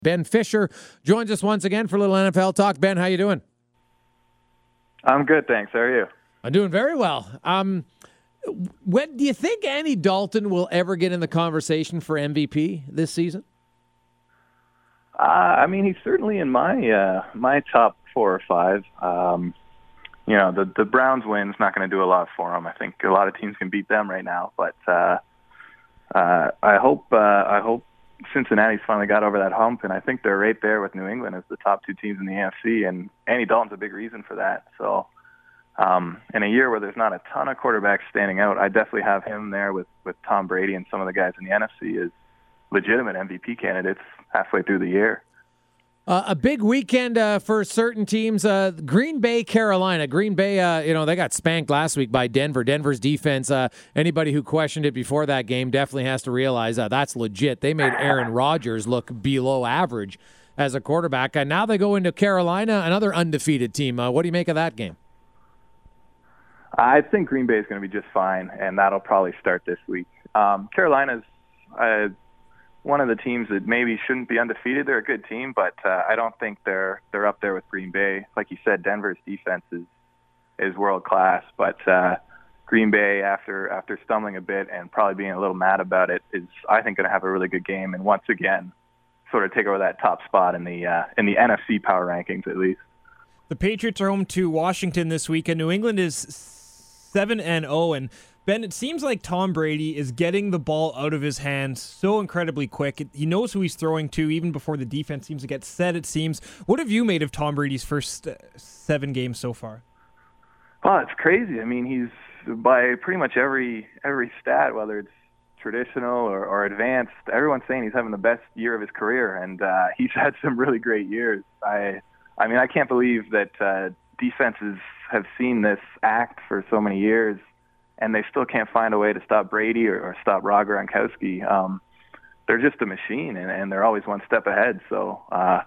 Ben Fisher joins us once again for a little NFL talk. Ben, how you doing? I'm good, thanks. How are you? I'm doing very well. When do you think Andy Dalton will ever get in the conversation for MVP this season? I mean, he's certainly in my top 4 or 5. The Browns win's not going to do a lot for him. I think a lot of teams can beat them right now, but I hope Cincinnati's finally got over that hump, and I think they're right there with New England as the top 2 teams in the AFC, and Andy Dalton's a big reason for that. So in a year where there's not a ton of quarterbacks standing out, I definitely have him there with Tom Brady and some of the guys in the NFC as legitimate MVP candidates halfway through the year. A big weekend for certain teams. Green Bay, Carolina. Green Bay, they got spanked last week by Denver. Denver's defense, anybody who questioned it before that game definitely has to realize that's legit. They made Aaron Rodgers look below average as a quarterback. And now they go into Carolina, another undefeated team. What do you make of that game? I think Green Bay is going to be just fine, and that'll probably start this week. Carolina's one of the teams that maybe shouldn't be undefeated. They're a good team, but I don't think they're up there with Green Bay. Like you said, Denver's defense is world class, but Green Bay, after stumbling a bit and probably being a little mad about it, is I think going to have a really good game and once again sort of take over that top spot in the NFC power rankings at least. The Patriots are home to Washington this week, and New England is 7-0, and Ben, it seems like Tom Brady is getting the ball out of his hands so incredibly quick. He knows who he's throwing to even before the defense seems to get set, it seems. What have you made of Tom Brady's first 7 games so far? Oh, it's crazy. I mean, he's by pretty much every stat, whether it's traditional or advanced, everyone's saying he's having the best year of his career, and he's had some really great years. I mean, I can't believe that defenses have seen this act for so many years, and they still can't find a way to stop Brady or stop Rob Gronkowski. They're just a machine, and they're always one step ahead. So,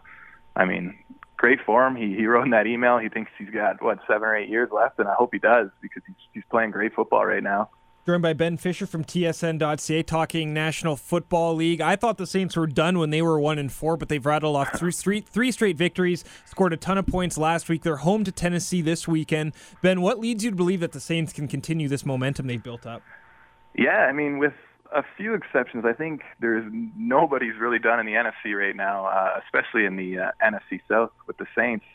I mean, great for him. He wrote in that email he thinks he's got, 7 or 8 years left, and I hope he does because he's playing great football right now. Joined by Ben Fisher from TSN.ca talking National Football League. I thought the Saints were done when they were 1-4, but they've rattled off three straight victories, scored a ton of points last week. They're home to Tennessee this weekend. Ben, what leads you to believe that the Saints can continue this momentum they've built up? Yeah, I mean, with a few exceptions, I think nobody's really done in the NFC right now, especially in the NFC South with the Saints.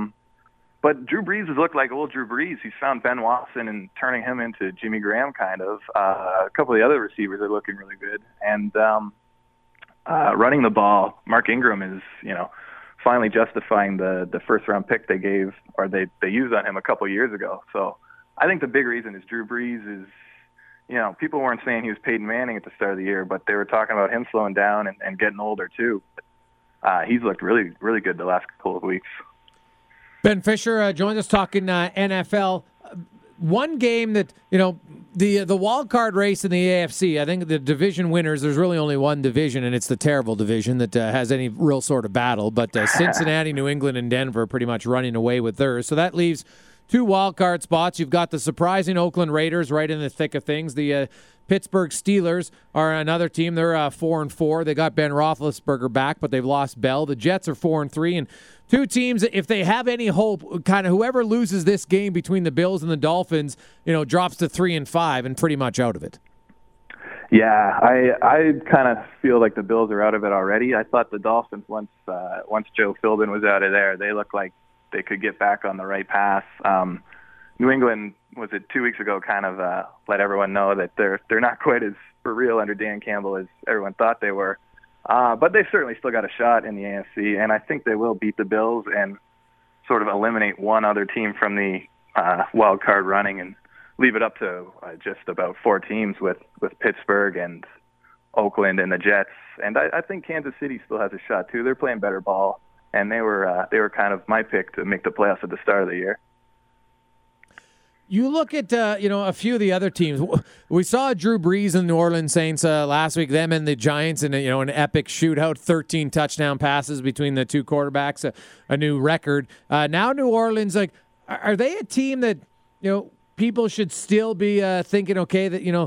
But Drew Brees has looked like old Drew Brees. He's found Ben Watson and turning him into Jimmy Graham, kind of. A couple of the other receivers are looking really good. And running the ball, Mark Ingram is, finally justifying the first-round pick they gave, or they used on him a couple of years ago. So I think the big reason is Drew Brees is, people weren't saying he was Peyton Manning at the start of the year, but they were talking about him slowing down and getting older too. He's looked really, really good the last couple of weeks. Ben Fisher joins us talking NFL. One game that, the wild card race in the AFC, I think the division winners, there's really only one division, and it's the terrible division that has any real sort of battle. But Cincinnati, New England, and Denver pretty much running away with theirs. So that leaves 2 wild card spots. You've got the surprising Oakland Raiders right in the thick of things. The Pittsburgh Steelers are another team. They're 4-4. They got Ben Roethlisberger back, but they've lost Bell. The Jets are 4-3, and 2 teams, if they have any hope, kind of whoever loses this game between the Bills and the Dolphins, drops to 3-5 and pretty much out of it. Yeah, I kind of feel like the Bills are out of it already. I thought the Dolphins, once Joe Philbin was out of there, they looked like they could get back on the right path. New England, was it 2 weeks ago, kind of let everyone know that they're not quite as for real under Dan Campbell as everyone thought they were. But they've certainly still got a shot in the AFC, and I think they will beat the Bills and sort of eliminate one other team from the wild card running and leave it up to just about 4 teams with Pittsburgh and Oakland and the Jets. And I think Kansas City still has a shot too. They're playing better ball, and they were kind of my pick to make the playoffs at the start of the year. You look at, a few of the other teams. We saw Drew Brees and New Orleans Saints last week, them and the Giants in an epic shootout, 13 touchdown passes between the 2 quarterbacks, a new record. Now New Orleans, are they a team that, people should still be thinking, okay, that,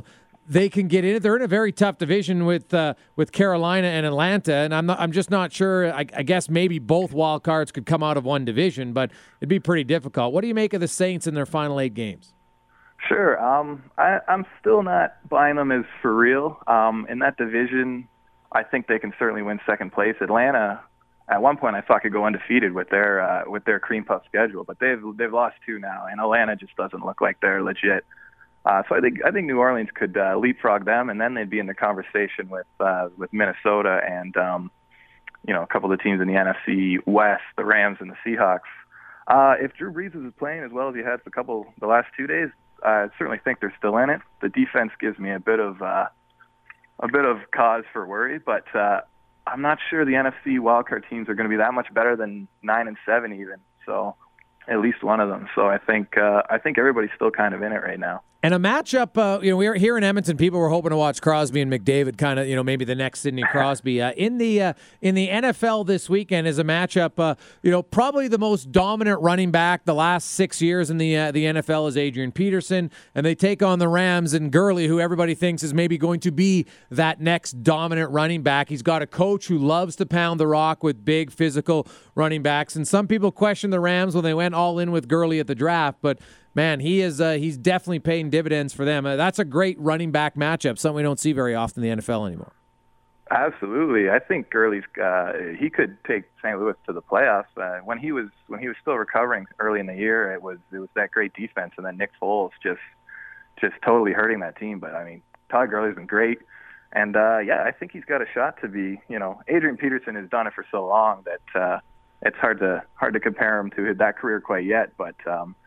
they can get in it. They're in a very tough division with Carolina and Atlanta, and I'm just not sure. I guess maybe both wild cards could come out of one division, but it'd be pretty difficult. What do you make of the Saints in their final 8 games? Sure. I'm still not buying them as for real. In that division, I think they can certainly win second place. Atlanta, at one point, I thought could go undefeated with their cream puff schedule, but they've lost 2 now, and Atlanta just doesn't look like they're legit. So I think New Orleans could leapfrog them, and then they'd be in the conversation with Minnesota and a couple of the teams in the NFC West, the Rams and the Seahawks. If Drew Brees is playing as well as he has the last 2 days, I certainly think they're still in it. The defense gives me a bit of cause for worry, but I'm not sure the NFC wildcard teams are going to be that much better than 9 and 7 even. So at least one of them. So I think everybody's still kind of in it right now. And a matchup, we were here in Edmonton. People were hoping to watch Crosby and McDavid, kind of, maybe the next Sidney Crosby. In the NFL this weekend is a matchup. Probably the most dominant running back the last 6 years in the NFL is Adrian Peterson, and they take on the Rams and Gurley, who everybody thinks is maybe going to be that next dominant running back. He's got a coach who loves to pound the rock with big physical running backs, and some people question the Rams when they went all in with Gurley at the draft, but man, he's definitely paying dividends for them. That's a great running back matchup, something we don't see very often in the NFL anymore. Absolutely, I think Gurley's he could take St. Louis to the playoffs. When he was still recovering early in the year, it was that great defense, and then Nick Foles just totally hurting that team. But I mean, Todd Gurley's been great, and I think he's got a shot to be. Adrian Peterson has done it for so long that it's hard to compare him to that career quite yet, but.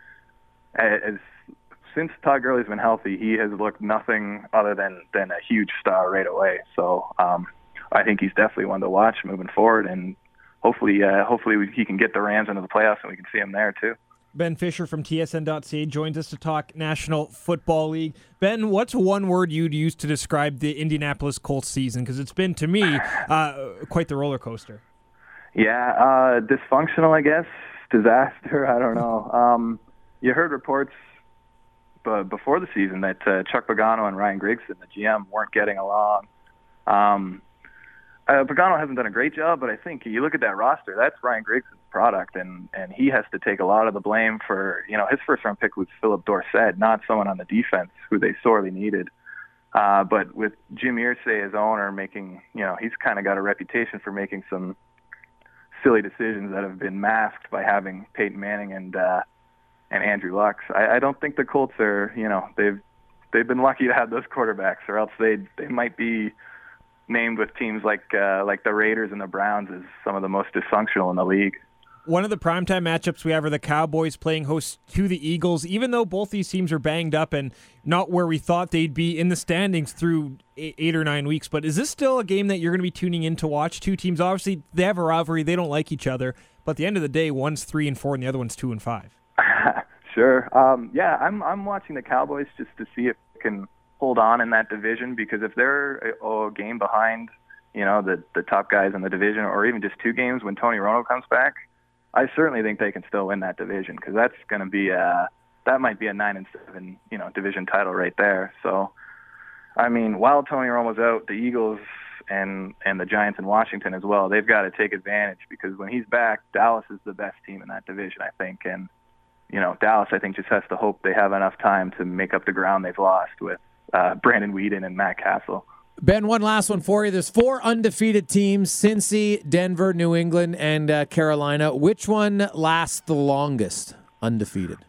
Since Todd Gurley's been healthy, he has looked nothing other than a huge star right away. So I think he's definitely one to watch moving forward, and hopefully he can get the Rams into the playoffs and we can see him there too. Ben Fisher from TSN.ca joins us to talk National Football League. Ben, what's one word you'd use to describe the Indianapolis Colts season? Because it's been, to me, quite the roller coaster. Yeah, dysfunctional, I guess. Disaster, I don't know. You heard reports before the season that Chuck Pagano and Ryan Grigson, the GM, weren't getting along. Pagano hasn't done a great job, but I think you look at that roster, that's Ryan Grigson's product, and he has to take a lot of the blame for, his first-round pick was Philip Dorsett, not someone on the defense who they sorely needed. But with Jim Irsay as owner making, he's kind of got a reputation for making some silly decisions that have been masked by having Peyton Manning and Andrew Luck. I don't think the Colts are, they've been lucky to have those quarterbacks, or else they might be named with teams like the Raiders and the Browns as some of the most dysfunctional in the league. One of the primetime matchups we have are the Cowboys playing host to the Eagles. Even though both these teams are banged up and not where we thought they'd be in the standings through 8 or 9 weeks, but is this still a game that you're going to be tuning in to watch? Two teams, obviously, they have a rivalry. They don't like each other. But at the end of the day, one's 3-4 and the other one's 2-5. Sure. I'm watching the Cowboys just to see if they can hold on in that division, because if they're a game behind, the top guys in the division, or even just 2 games when Tony Romo comes back, I certainly think they can still win that division, because that's going to be that might be a 9-7 division title right there. So, I mean, while Tony Romo's out, the Eagles and the Giants in Washington as well, they've got to take advantage, because when he's back, Dallas is the best team in that division, I think, and Dallas, I think, just has to hope they have enough time to make up the ground they've lost with Brandon Weeden and Matt Castle. Ben, one last one for you. There's 4 undefeated teams: Cincy, Denver, New England, and Carolina. Which one lasts the longest undefeated?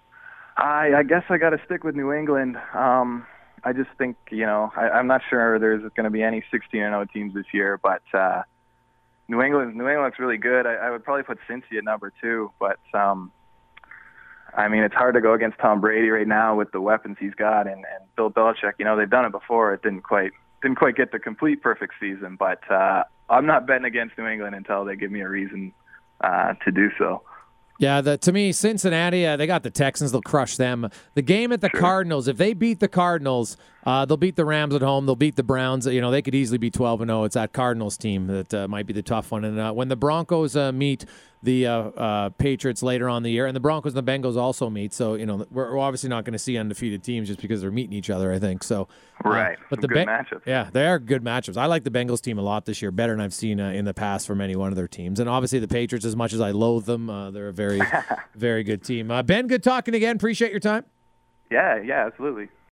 I guess I got to stick with New England. I just think, I'm not sure there's going to be any 16-0 teams this year, but New England looks really good. I would probably put Cincy at number 2, but I mean, it's hard to go against Tom Brady right now with the weapons he's got, and Bill Belichick. They've done it before. It didn't quite get the complete perfect season, but I'm not betting against New England until they give me a reason to do so. Yeah, to me, Cincinnati, they got the Texans. They'll crush them. The game at the Cardinals, if they beat the Cardinals, they'll beat the Rams at home. They'll beat the Browns. They could easily be 12-0. It's that Cardinals team that might be the tough one. And when the Broncos meet the Patriots later on in the year, and the Broncos and the Bengals also meet. So we're obviously not going to see undefeated teams just because they're meeting each other. I think so. Right. But Some good matchups. Yeah, they are good matchups. I like the Bengals team a lot this year, better than I've seen in the past from any one of their teams. And obviously the Patriots, as much as I loathe them, they're a very, very good team. Ben, good talking again. Appreciate your time. Yeah, absolutely.